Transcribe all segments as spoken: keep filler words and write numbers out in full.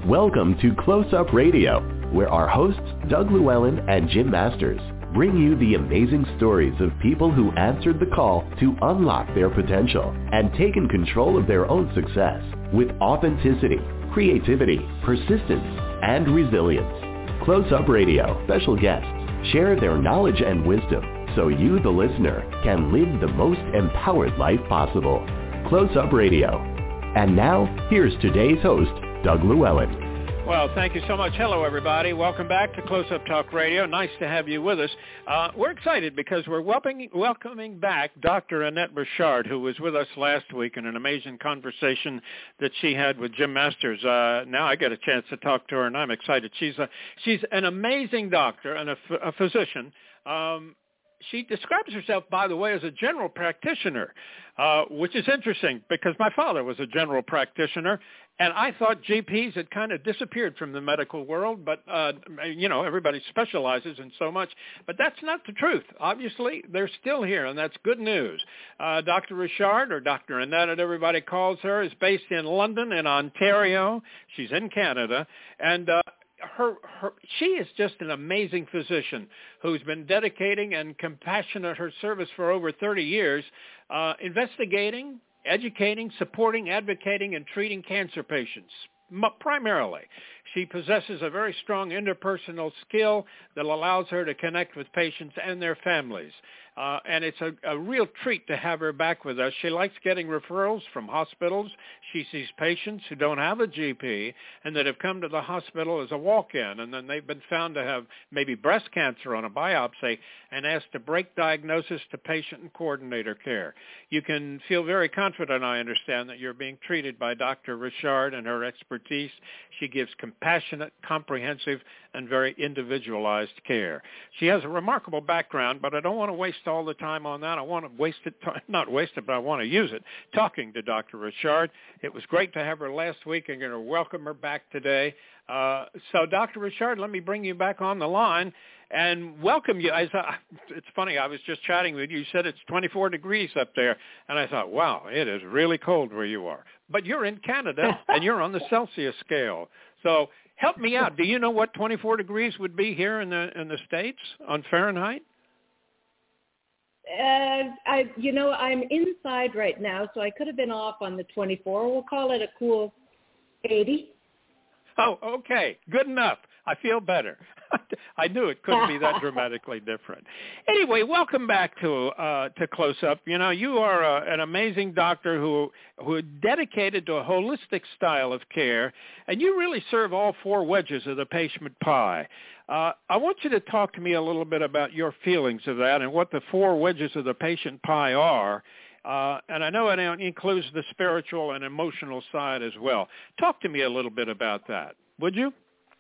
Welcome to Close Up Radio, where our hosts, Doug Llewellyn and Jim Masters, bring you the amazing stories of people who answered the call to unlock their potential and taken control of their own success with authenticity, creativity, persistence, and resilience. Close Up Radio special guests share their knowledge and wisdom so you, the listener, can live the most empowered life possible. Close Up Radio. And now, here's today's host, Doug Llewellyn. Well, thank you so much. Hello, everybody. Welcome back to Close Up Talk Radio. Nice to have you with us. Uh, we're excited because we're welcoming, welcoming back Doctor Annette Richard, who was with us last week in an amazing conversation that she had with Jim Masters. Uh, now I get a chance to talk to her, and I'm excited. She's a, she's an amazing doctor and a, a physician. Um, She describes herself, by the way, as a general practitioner, uh, which is interesting because my father was a general practitioner, and I thought G Ps had kind of disappeared from the medical world, but, uh, you know, everybody specializes in so much. But that's not the truth. Obviously, they're still here, and that's good news. Uh, Doctor Richard, or Doctor Annette, as everybody calls her, is based in London in Ontario. She's in Canada, and uh, Her, her, she is just an amazing physician who's been dedicating and compassionate her service for over thirty years, uh, investigating, educating, supporting, advocating, and treating cancer patients, primarily. She possesses a very strong interpersonal skill that allows her to connect with patients and their families. Uh, and it's a, a real treat to have her back with us. She likes getting referrals from hospitals. She sees patients who don't have a G P and that have come to the hospital as a walk-in, and then they've been found to have maybe breast cancer on a biopsy and asked to break diagnosis to patient and coordinator care. You can feel very confident, I understand, that you're being treated by Doctor Richard and her expertise. She gives compassionate, comprehensive, and very individualized care. She has a remarkable background, but I don't want to waste all the time on that. I want to waste it, not waste it, but I want to use it, talking to Doctor Richard. It was great to have her last week. I'm going to welcome her back today. Uh, so, Doctor Richard, let me bring you back on the line and welcome you. I thought, it's funny, I was just chatting with you. You said it's twenty-four degrees up there, and I thought, wow, it is really cold where you are. But you're in Canada, and you're on the Celsius scale. So help me out. Do you know what twenty-four degrees would be here in the in the States on Fahrenheit? Uh, I, you know, I'm inside right now, so I could have been off on the twenty-four. We'll call it a cool eighty. Oh, okay. Good enough. I feel better. I knew it couldn't be that dramatically different. Anyway, welcome back to uh, to Close Up. You know, you are a, an amazing doctor who who is dedicated to a holistic style of care, and you really serve all four wedges of the patient pie. Uh, I want you to talk to me a little bit about your feelings of that and what the four wedges of the patient pie are. Uh, and I know it includes the spiritual and emotional side as well. Talk to me a little bit about that, would you?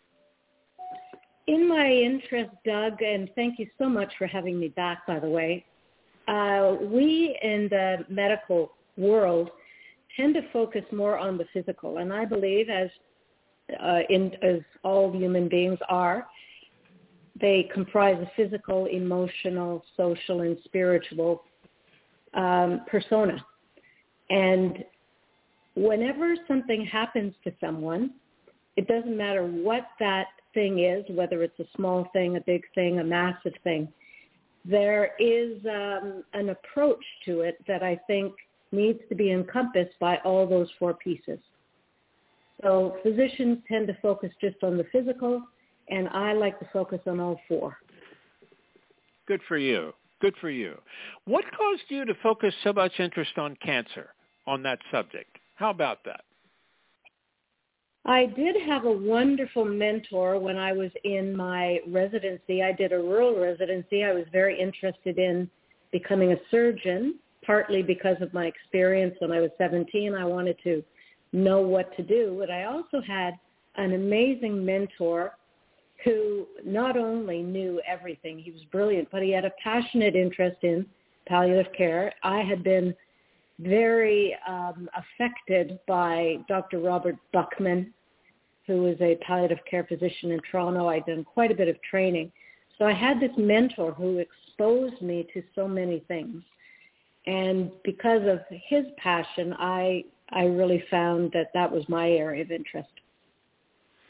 In my interest, Doug, and thank you so much for having me back, by the way, uh, we in the medical world tend to focus more on the physical. And I believe, as, uh, in, as all human beings are, they comprise a physical, emotional, social, and spiritual um, persona. And whenever something happens to someone, it doesn't matter what that thing is, whether it's a small thing, a big thing, a massive thing, there is um, an approach to it that I think needs to be encompassed by all those four pieces. So physicians tend to focus just on the physical, and I like to focus on all four. Good for you. Good for you. What caused you to focus so much interest on cancer, on that subject? How about that? I did have a wonderful mentor when I was in my residency. I did a rural residency. I was very interested in becoming a surgeon, partly because of my experience when I was seventeen. I wanted to know what to do. But I also had an amazing mentor who not only knew everything, he was brilliant, but he had a passionate interest in palliative care. I had been very um, affected by Doctor Robert Buckman, who is a palliative care physician in Toronto. I'd done quite a bit of training. So I had this mentor who exposed me to so many things. And because of his passion, I I really found that that was my area of interest.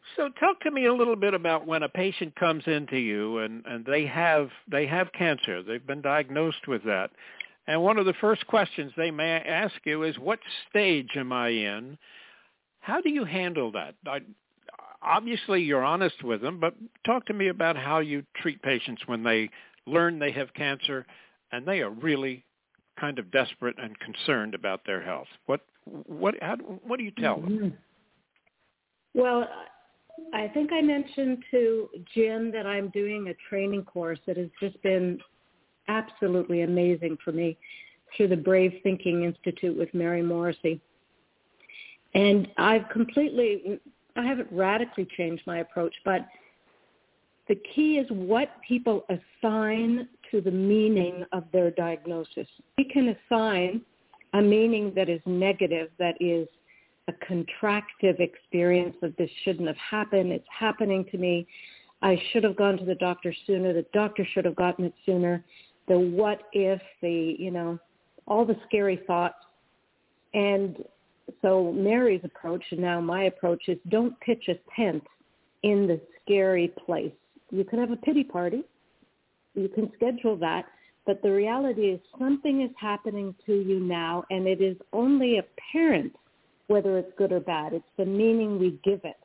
So talk to me a little bit about when a patient comes into you and, and they have they have cancer. They've been diagnosed with that. And one of the first questions they may ask you is, what stage am I in? How do you handle that? I, obviously, you're honest with them, but talk to me about how you treat patients when they learn they have cancer and they are really kind of desperate and concerned about their health. What what how, what do you tell them? Mm-hmm. Well, I think I mentioned to Jim that I'm doing a training course that has just been absolutely amazing for me through the Brave Thinking Institute with Mary Morrissey. And I've completely, I haven't radically changed my approach, but the key is what people assign to the meaning of their diagnosis. We can assign a meaning that is negative, that is a contractive experience that this shouldn't have happened, it's happening to me, I should have gone to the doctor sooner, the doctor should have gotten it sooner, the what if, the, you know, all the scary thoughts. And so Mary's approach, and now my approach, is don't pitch a tent in the scary place. You can have a pity party, you can schedule that, but the reality is something is happening to you now, and it is only apparent whether it's good or bad. It's the meaning we give it.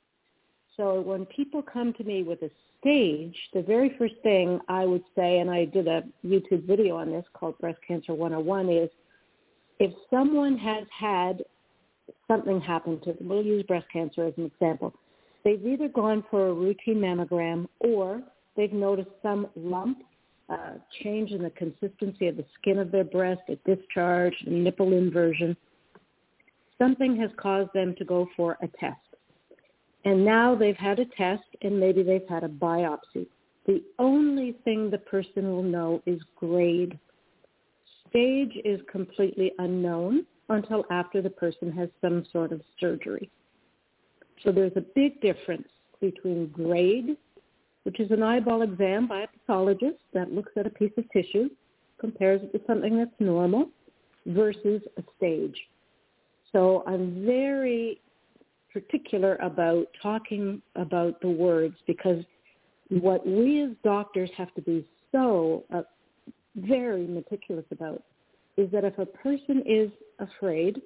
So when people come to me with a stage, the very first thing I would say, and I did a YouTube video on this called Breast Cancer one oh one, is if someone has had something happen to them, we'll use breast cancer as an example, they've either gone for a routine mammogram or they've noticed some lump, uh, change in the consistency of the skin of their breast, a discharge, a nipple inversion. Something has caused them to go for a test. And now they've had a test and maybe they've had a biopsy. The only thing the person will know is grade. Stage is completely unknown until after the person has some sort of surgery. So there's a big difference between grade, which is an eyeball exam by a pathologist that looks at a piece of tissue, compares it to something that's normal, versus a stage. So I'm very particular about talking about the words, because what we as doctors have to be so uh, very meticulous about is that if a person is afraid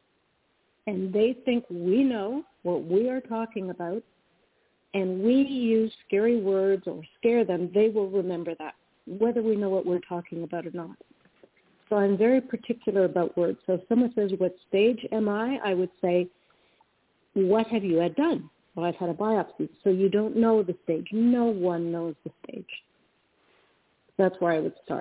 and they think we know what we are talking about and we use scary words or scare them, they will remember that, whether we know what we're talking about or not. So I'm very particular about words. So if someone says, what stage am I? I would say, what have you had done? Well, I've had a biopsy. So you don't know the stage. No one knows the stage. That's where I would start.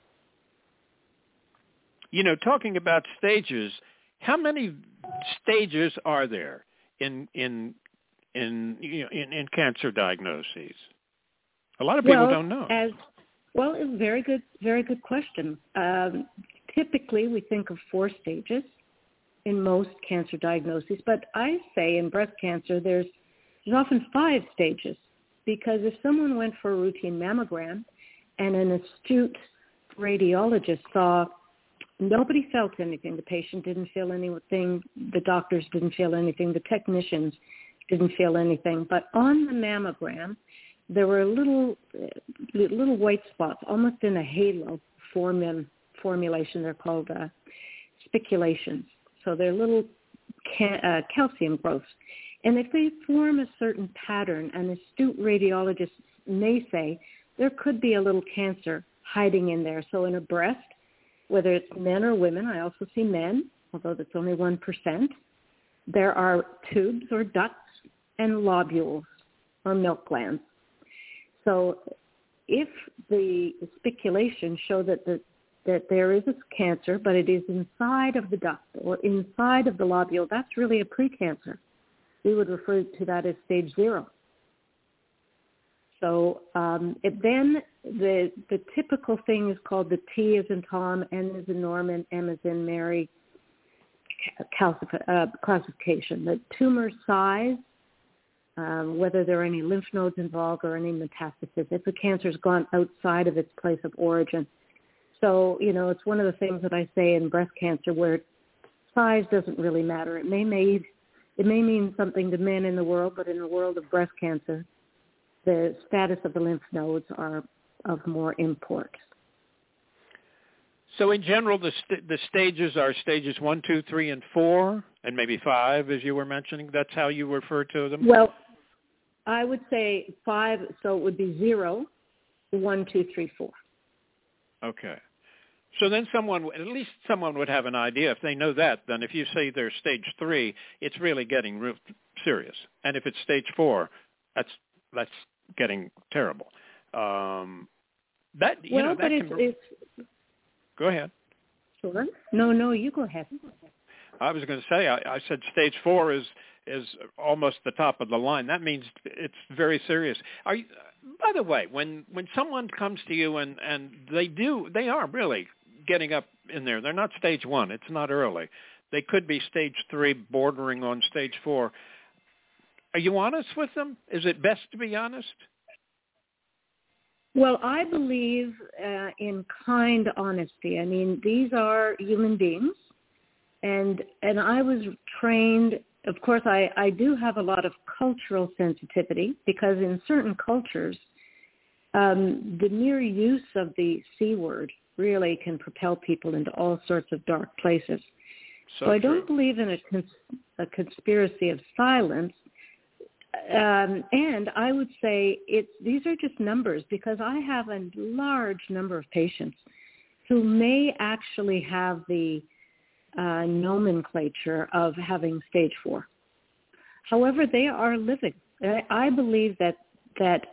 You know, talking about stages, how many stages are there in in in you know, in, in cancer diagnoses? A lot of people well, don't know. As Well, it's a very good, very good question. Um, typically, we think of four stages in most cancer diagnoses, but I say in breast cancer, there's, there's often five stages, because if someone went for a routine mammogram and an astute radiologist saw nobody felt anything, the patient didn't feel anything, the doctors didn't feel anything, the technicians didn't feel anything, but on the mammogram, there were little little white spots, almost in a halo form formulation. They're called uh, spiculations. So they're little ca- uh, calcium growths. And if they form a certain pattern, an astute radiologist may say there could be a little cancer hiding in there. So in a breast, whether it's men or women, I also see men, although that's only one percent, there are tubes or ducts and lobules or milk glands. So if the spiculations show that the, that there is a cancer, but it is inside of the duct or inside of the lobule, that's really a precancer. We would refer to that as stage zero. So um, it, then the the typical thing is called the T as in Tom, N as in Norman, M as in Mary calcif- uh, classification. The tumor size, Um, whether there are any lymph nodes involved or any metastasis, if the cancer's gone outside of its place of origin. So, you know, it's one of the things that I say in breast cancer where size doesn't really matter. It may, may It may mean something to men in the world, but in the world of breast cancer, the status of the lymph nodes are of more import. So in general, the st- the stages are stages one, two, three, and four, and maybe five, as you were mentioning. That's how you refer to them? Well, I would say five, so it would be zero, one, two, three, four. Okay. So then someone, at least someone would have an idea. If they know that, then if you say they're stage three, it's really getting real serious. And if it's stage four, that's that's getting terrible. Um, that you well, know that but it's, can. it's Go ahead. Sure. No, no, you go ahead. I was going to say, I, I said stage four is is almost the top of the line. That means it's very serious. Are you, by the way, when when someone comes to you and and they do, they are really getting up in there. They're not stage one. It's not early. They could be stage three, bordering on stage four. Are you honest with them? Is it best to be honest? Well, I believe uh, in kind honesty. I mean, these are human beings, and and I was trained, of course, I, I do have a lot of cultural sensitivity, because in certain cultures, um, the mere use of the C word really can propel people into all sorts of dark places. So, so I don't believe in a, cons- a conspiracy of silence. Um, and I would say it's, these are just numbers, because I have a large number of patients who may actually have the uh, nomenclature of having stage four. However, they are living. I, I believe that that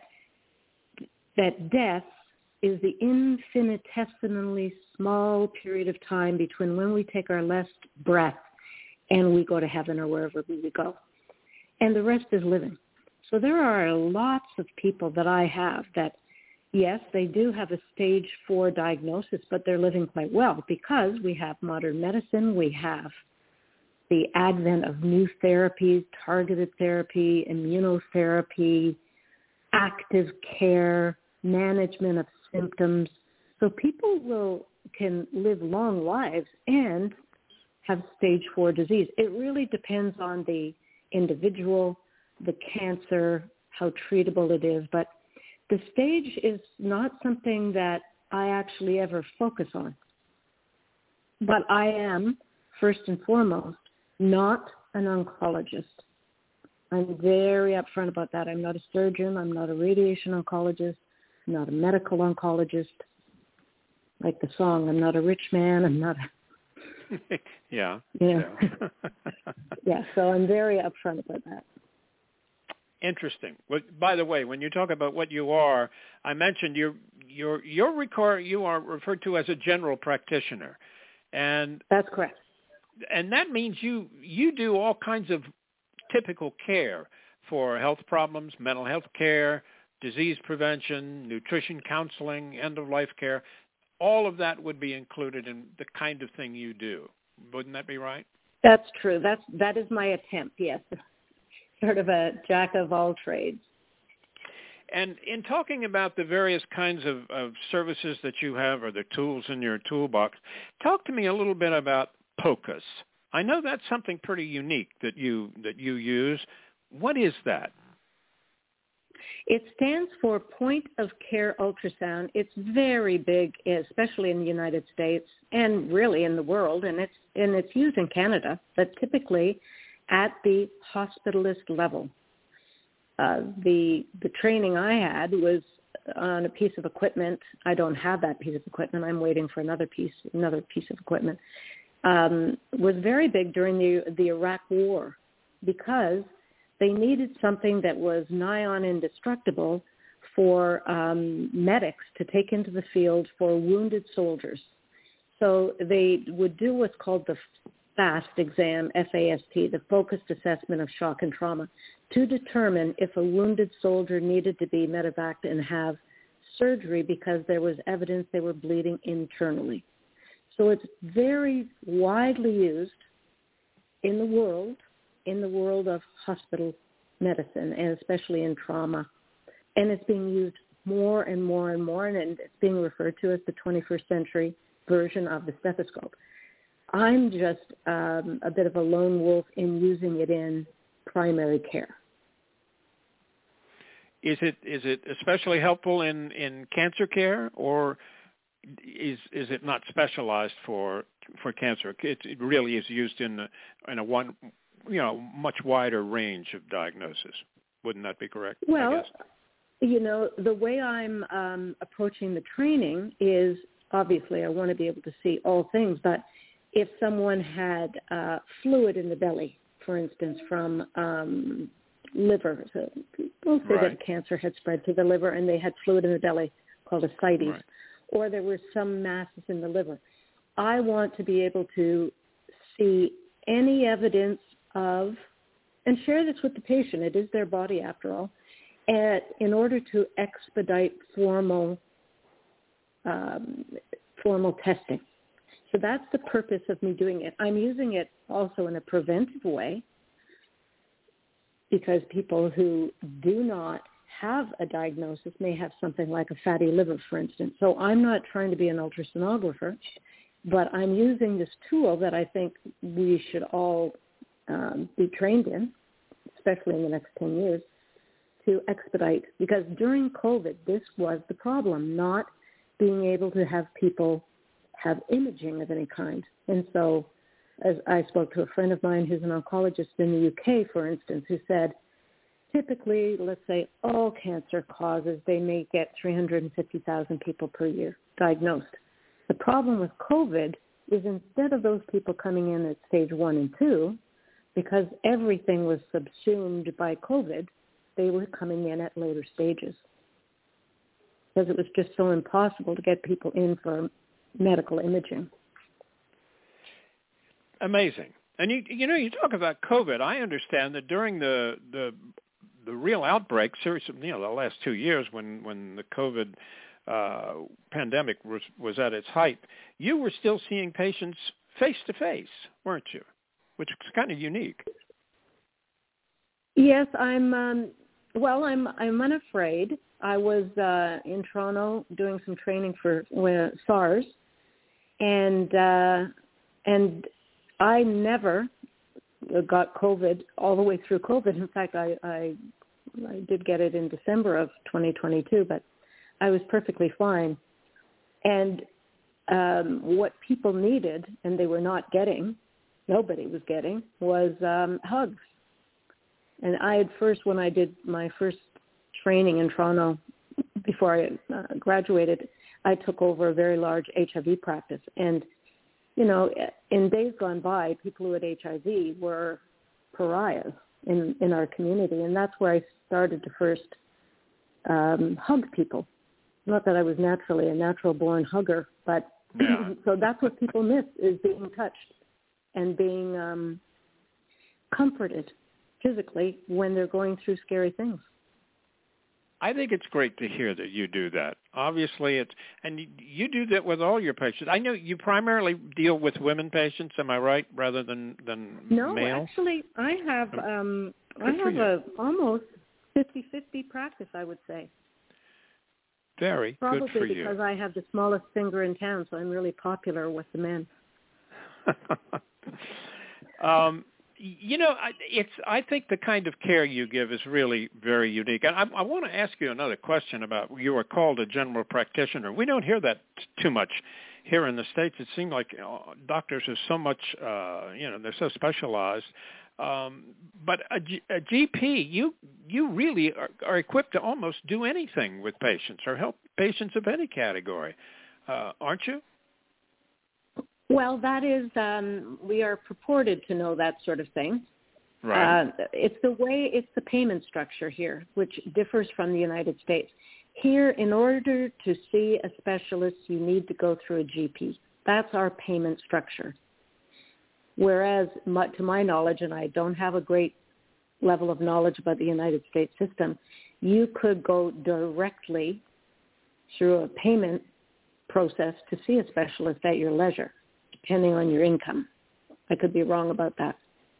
that death is the infinitesimally small period of time between when we take our last breath and we go to heaven or wherever we go. And the rest is living. So there are lots of people that I have that, yes, they do have a stage four diagnosis, but they're living quite well, because we have modern medicine, we have the advent of new therapies, targeted therapy, immunotherapy, active care, management of symptoms. So people will can live long lives and have stage four disease. It really depends on the individual, the cancer, how treatable it is. But the stage is not something that I actually ever focus on. But I am, first and foremost, not an oncologist. I'm very upfront about that. I'm not a surgeon. I'm not a radiation oncologist. I'm not a medical oncologist. Like the song, I'm not a rich man. I'm not a... yeah. You know. Yeah. Yeah, so I'm very upfront about that. Interesting. Well, by the way, when you talk about what you are, I mentioned you're, you're, you're record, you are referred to as a general practitioner. And that's correct. And that means you, you do all kinds of typical care for health problems, mental health care, disease prevention, nutrition counseling, end-of-life care. All of that would be included in the kind of thing you do. Wouldn't that be right? That's true. That's, that is my attempt, yes. Sort of a jack of all trades. And in talking about the various kinds of, of services that you have, or the tools in your toolbox, talk to me a little bit about POCUS. I know that's something pretty unique that you that you use. What is that? It stands for Point of Care Ultrasound. It's very big, especially in the United States and really in the world, and it's and it's used in Canada, but typically at the hospitalist level. Uh, the the training I had was on a piece of equipment. I don't have that piece of equipment. I'm waiting for another piece another piece of equipment. Um, was very big during the the Iraq War, because they needed something that was nigh on indestructible for um, medics to take into the field for wounded soldiers. So they would do what's called the FAST exam, F A S T, the Focused Assessment of Shock and Trauma, to determine if a wounded soldier needed to be medevaced and have surgery because there was evidence they were bleeding internally. So it's very widely used in the world, in the world of hospital medicine, and especially in trauma. And it's being used more and more and more, and it's being referred to as the twenty-first century version of the stethoscope. I'm just um, a bit of a lone wolf in using it in primary care. Is it is it especially helpful in, in cancer care, or is is it not specialized for for cancer? It, it really is used in a, in a one you know much wider range of diagnosis. Wouldn't that be correct? Well, I guess? You know, the way I'm um, approaching the training is obviously I want to be able to see all things, but if someone had uh, fluid in the belly, for instance, from um, liver, so we'll say right. that cancer had spread to the liver and they had fluid in the belly called ascites, right. or there were some masses in the liver, I want to be able to see any evidence of, and share this with the patient, it is their body after all, and in order to expedite formal um, formal testing. So that's the purpose of me doing it. I'm using it also in a preventive way because people who do not have a diagnosis may have something like a fatty liver, for instance. So I'm not trying to be an ultrasonographer, but I'm using this tool that I think we should all um, be trained in, especially in the next ten years, to expedite. Because during COVID, this was the problem, not being able to have people have imaging of any kind. And so as I spoke to a friend of mine who's an oncologist in the U K, for instance, who said, typically, let's say all cancer causes, they may get three hundred fifty thousand people per year diagnosed. The problem with COVID is instead of those people coming in at stage one and two, because everything was subsumed by COVID, they were coming in at later stages. Because it was just so impossible to get people in for medical imaging. Amazing. And you you know, you talk about COVID. I understand that during the the the real outbreak, seriously, you know, the last two years when, when the COVID uh, pandemic was, was at its height, you were still seeing patients face-to-face, weren't you? Which is kind of unique. Yes, I'm, um, well, I'm I'm unafraid. I was uh, in Toronto doing some training for uh, SARS, and uh, and I never got COVID all the way through COVID. In fact, I, I I did get it in December of twenty twenty-two, but I was perfectly fine. And um, what people needed, and they were not getting, nobody was getting, was um, hugs. And I had first, when I did my first training in Toronto before I uh, graduated, I took over a very large H I V practice. And, you know, in days gone by, people who had H I V were pariahs in, in our community. And that's where I started to first um, hug people. Not that I was naturally a natural-born hugger, but yeah. So that's what people miss, is being touched and being um, comforted physically when they're going through scary things. I think it's great to hear that you do that. Obviously, it's and you, you do that with all your patients. I know you primarily deal with women patients. Am I right? Rather than than no, male. No, actually, I have um, I Good have you. a almost fifty-fifty practice, I would say. Very Probably good for you. because I have the smallest finger in town, so I'm really popular with the men. um, you know, I, it's. I think the kind of care you give is really very unique. And I, I want to ask you another question about, you are called a general practitioner. We don't hear that t- too much here in the States. It seems like you know, doctors are so much, uh, you know, they're so specialized. Um, but a, G, a G P, you you really are, are equipped to almost do anything with patients or help patients of any category, uh, aren't you? Well, that is, um, we are purported to know that sort of thing. Right. Uh, it's the way, it's the payment structure here, which differs from the United States. Here, in order to see a specialist, you need to go through a G P. That's our payment structure. Whereas, my, to my knowledge, and I don't have a great level of knowledge about the United States system, you could go directly through a payment process to see a specialist at your leisure, depending on your income. I could be wrong about that.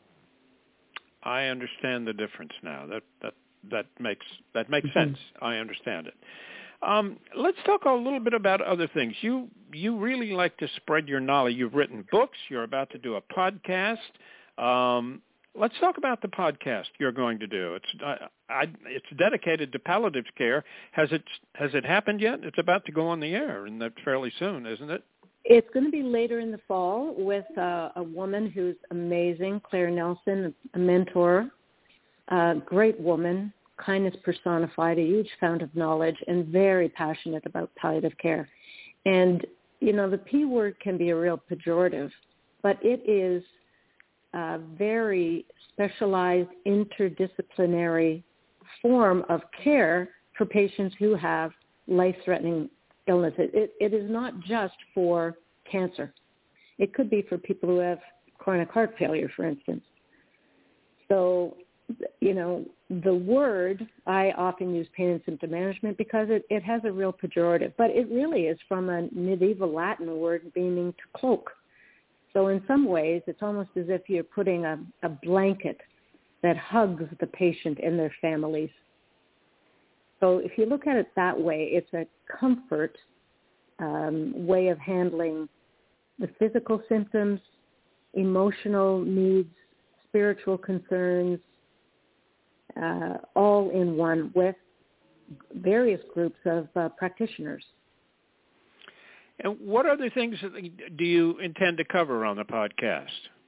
I understand the difference now. That that that makes that makes mm-hmm. sense. I understand it. Um, let's talk a little bit about other things. You you really like to spread your knowledge. You've written books. You're about to do a podcast. Um, let's talk about the podcast you're going to do. It's I, I, it's dedicated to palliative care. Has it has it happened yet? It's about to go on the air, and that's fairly soon, isn't it? It's going to be later in the fall with uh, a woman who's amazing, Claire Nelson, a mentor, a great woman, kindness personified, a huge fount of knowledge, and very passionate about palliative care. And, you know, the P word can be a real pejorative, but it is a very specialized, interdisciplinary form of care for patients who have life-threatening illness. It, it, it is not just for cancer. It could be for people who have chronic heart failure, for instance. So, you know, the word, I often use pain and symptom management because it, it has a real pejorative, but it really is from a medieval Latin word meaning to cloak. So in some ways, it's almost as if you're putting a, a blanket that hugs the patient and their families. So if you look at it that way, it's a comfort um, way of handling the physical symptoms, emotional needs, spiritual concerns, uh, all in one with various groups of uh, practitioners. And what other things do you intend to cover on the podcast?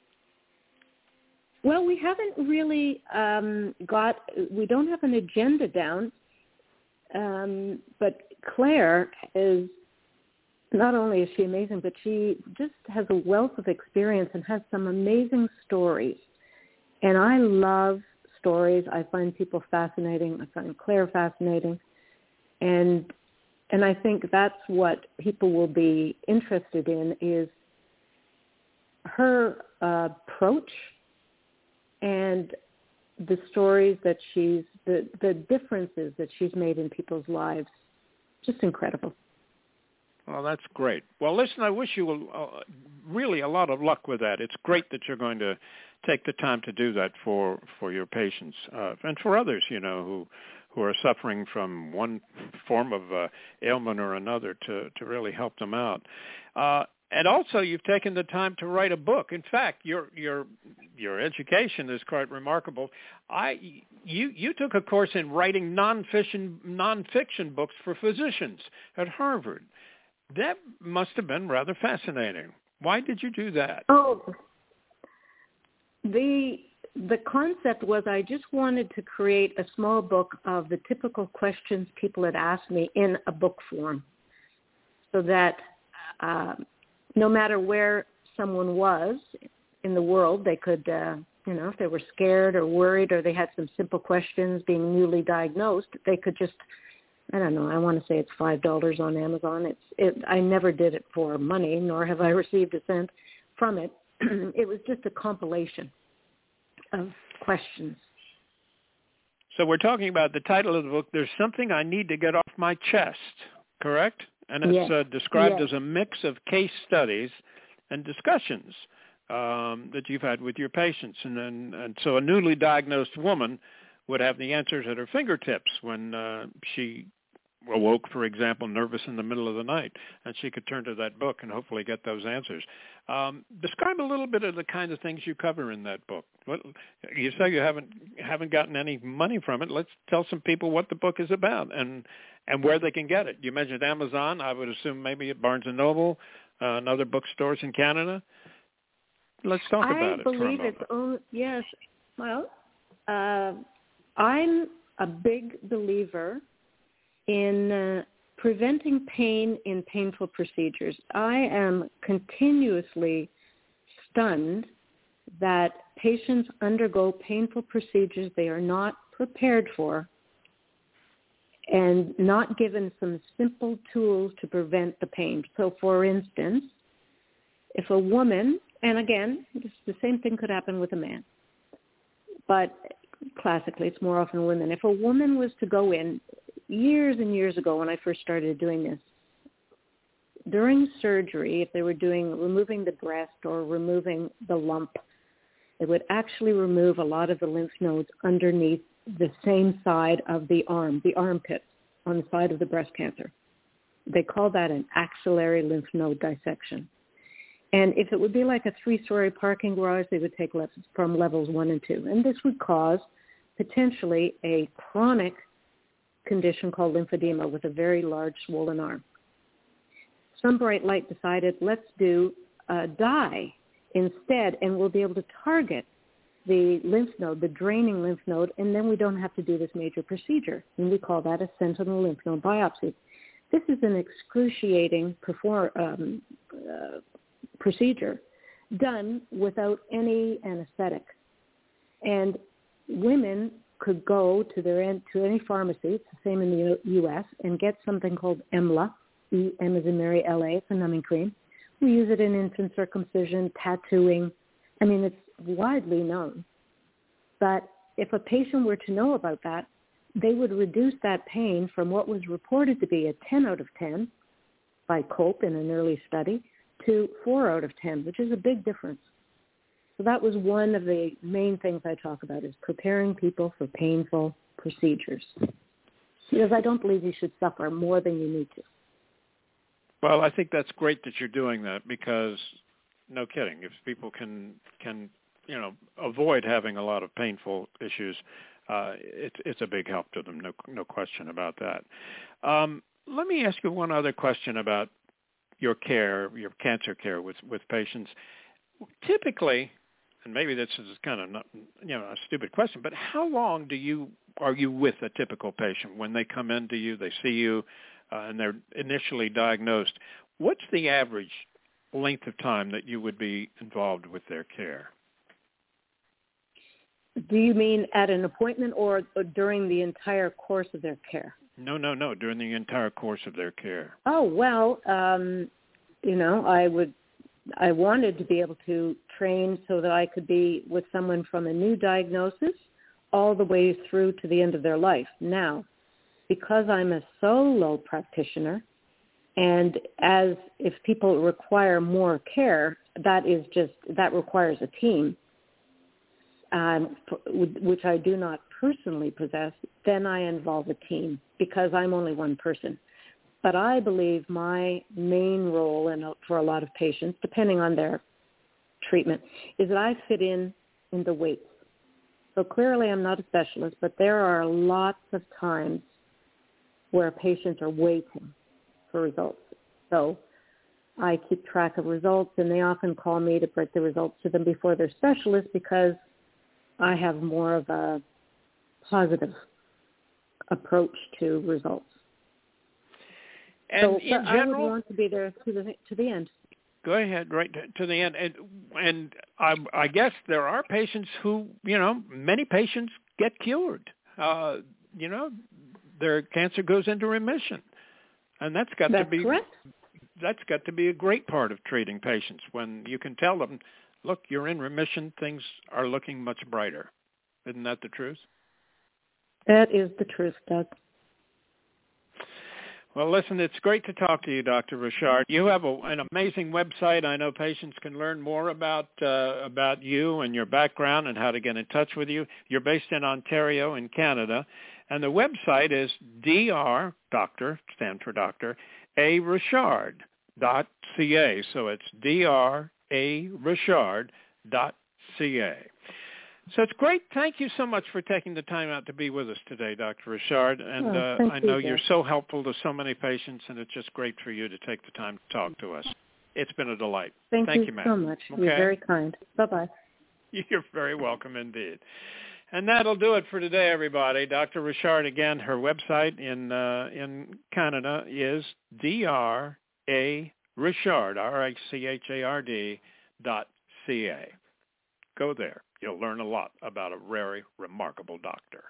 Well, we haven't really um, got, we don't have an agenda down. Um, but Claire is, not only is she amazing, but she just has a wealth of experience and has some amazing stories. And I love stories. I find people fascinating. I find Claire fascinating. And and I think that's what people will be interested in is her uh, approach and the stories that she's, the, the differences that she's made in people's lives. Just incredible. Well, that's great. Well, listen, I wish you uh, really a lot of luck with that. It's great that you're going to take the time to do that for, for your patients uh, and for others, you know, who who are suffering from one form of uh, ailment or another to, to really help them out. Uh, And also, you've taken the time to write a book. In fact, your your your education is quite remarkable. I you you took a course in writing nonfiction nonfiction books for physicians at Harvard. That must have been rather fascinating. Why did you do that? Oh, the the concept was I just wanted to create a small book of the typical questions people had asked me in a book form, so that. Uh, No matter where someone was in the world, they could, uh, you know, if they were scared or worried or they had some simple questions being newly diagnosed, they could just, I don't know, I want to say it's five dollars on Amazon. It's, it, I never did it for money, nor have I received a cent from it. It was just a compilation of questions. So we're talking about the title of the book, There's Something I Need to Get Off My Chest, correct? And it's yes. uh, described yes. as a mix of case studies and discussions um, that you've had with your patients. And, then, and so a newly diagnosed woman would have the answers at her fingertips when uh, she awoke, for example, nervous in the middle of the night, and she could turn to that book and hopefully get those answers. Um, describe a little bit of the kind of things you cover in that book. What, you say you haven't haven't gotten any money from it. Let's tell some people what the book is about and and where they can get it. You mentioned Amazon. I would assume maybe at Barnes and Noble uh, and other bookstores in Canada. Let's talk I about it for a moment. I believe it's only, yes. Well, uh, I'm a big believer in uh, preventing pain in painful procedures. I am continuously stunned that patients undergo painful procedures they are not prepared for and not given some simple tools to prevent the pain. So, for instance, if a woman, and again, the same thing could happen with a man, but classically it's more often women. If a woman was to go in, years and years ago when I first started doing this, during surgery, if they were doing removing the breast or removing the lump, they would actually remove a lot of the lymph nodes underneath the same side of the arm, the armpit. on the side of the breast cancer. They call that an axillary lymph node dissection. And if it would be like a three-story parking garage, they would take levels from levels one and two. And this would cause potentially a chronic condition called lymphedema with a very large swollen arm. Some bright light decided, let's do a dye instead, and we'll be able to target the lymph node, the draining lymph node, and then we don't have to do this major procedure. And we call that a sentinel lymph node biopsy. This is an excruciating perform, um, uh, procedure done without any anesthetic. And women could go to their to any pharmacy, it's the same in the U S, and get something called EMLA, E, M as in Mary, L A, it's a numbing cream. We use it in infant circumcision, tattooing. I mean, it's widely known. But if a patient were to know about that, they would reduce that pain from what was reported to be a ten out of ten by COPE in an early study to four out of ten, which is a big difference. So that was one of the main things I talk about, is preparing people for painful procedures. Because I don't believe you should suffer more than you need to. Well, I think that's great that you're doing that, because no kidding, if people can, can you know, avoid having a lot of painful issues, uh, it's, it's a big help to them, no, no question about that. Um, let me ask you one other question about your care, your cancer care with, with patients. Typically, and maybe this is kind of not, you know, a stupid question, but how long do you are you with a typical patient when they come in to you, they see you, uh, and they're initially diagnosed? What's the average length of time that you would be involved with their care? Do you mean at an appointment or, or during the entire course of their care? No, no, no, during the entire course of their care. Oh, well, um, you know, I would, I wanted to be able to train so that I could be with someone from a new diagnosis all the way through to the end of their life. Now, because I'm a solo practitioner, and as if people require more care, that is just, that requires a team, um, which I do not personally possess, then I involve a team because I'm only one person. But I believe my main role in, for a lot of patients, depending on their treatment, is that I fit in in the waits. So clearly I'm not a specialist, but there are lots of times where patients are waiting for results. So I keep track of results, and they often call me to break the results to them before their specialist, because I have more of a positive approach to results. And so in but general, I would want to be there to the to the end. Go ahead, right to, to the end. And, and I, I guess there are patients who, you know, many patients get cured. Uh, you know, their cancer goes into remission, and that's got that's to be correct. That's got to be a great part of treating patients, when you can tell them, look, you're in remission, things are looking much brighter. Isn't that the truth? That is the truth, Doug. Well, listen, it's great to talk to you, Doctor Richard. You have a, an amazing website. I know patients can learn more about uh, about you and your background and how to get in touch with you. You're based in Ontario in Canada, and the website is Dr. Doctor, stand for Doctor, A. Richard dot C A. So it's D R A Richard dot C A. So it's great. Thank you so much for taking the time out to be with us today, Doctor Richard. And oh, uh, I know you, you're so helpful to so many patients, and it's just great for you to take the time to talk to us. It's been a delight. Thank, Thank you, you, ma'am. so much. Okay? You're very kind. Bye-bye. You're very welcome indeed. And that'll do it for today, everybody. Doctor Richard, again, her website in uh, in Canada is D R A Richard, R I C H A R D dot C A. Go there. You'll learn a lot about a very remarkable doctor.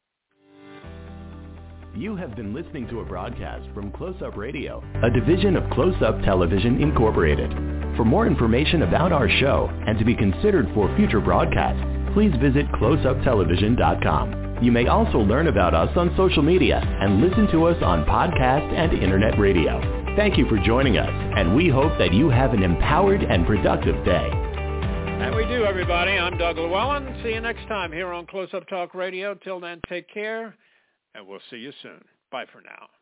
You have been listening to a broadcast from Close-Up Radio, a division of Close-Up Television Incorporated. For more information about our show and to be considered for future broadcasts, please visit close up television dot com. You may also learn about us on social media and listen to us on podcast and internet radio. Thank you for joining us, and we hope that you have an empowered and productive day. And we do, everybody. I'm Doug Llewellyn. See you next time here on Close Up Talk Radio. Till then, take care, and we'll see you soon. Bye for now.